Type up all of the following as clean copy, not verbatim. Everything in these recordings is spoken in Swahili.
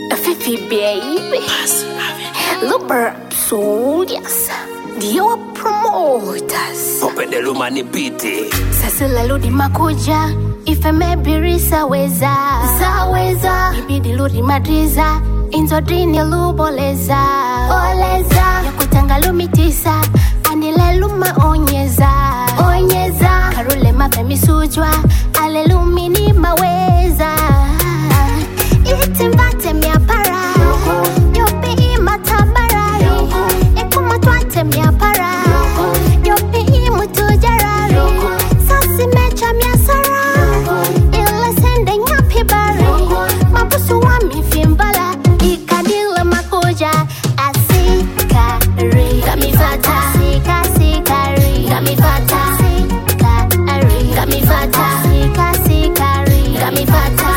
Fifi baby, Luber Soldiers, Dio promoters. Open the room and beat it. Sasa ludi makuja, ife mebiri saweza. Saweza, ibidi ludi madriza, inzo drini luboleza. Oleza, yakutanga lumitisa, anile luma onyeza. Onyeza, karule mafemi sujwa, ale lumini maweza. Itimbate miapara, yopi matabara. Ikumatwate miapara, yopi mutujara. Sasi mecha miasara, ile sende nyapibari. Mabusu wa mifimbala, ikadile makuja. Asikari, kamifata. Sikari, kamifata. Sikari, kamifata. Sikari, kamifata.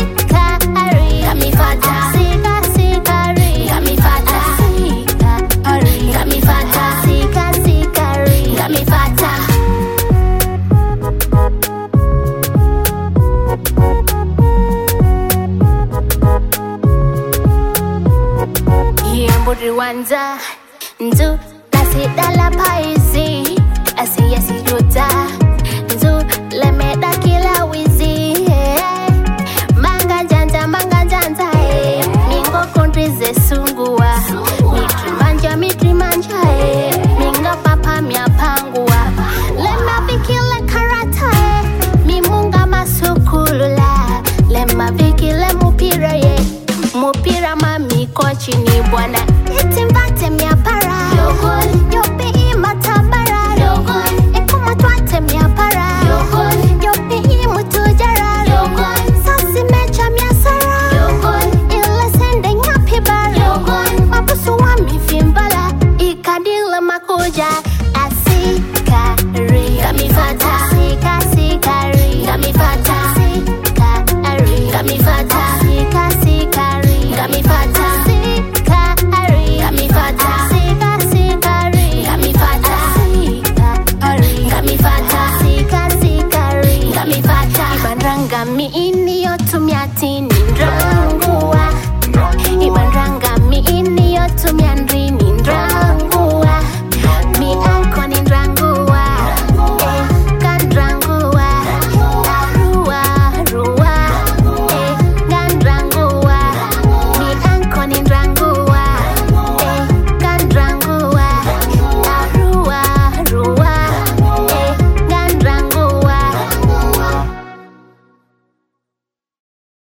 Rwanda, nzu nasidala paizi, asiyesi yuta, nzu lemeda kila wizi. Manga janja, mingo country ze sungua, mitri manja, minga papa miapangua. Lema vikile karata, mimunga masukulula, lema vikile mupira mami kochi ni bwana.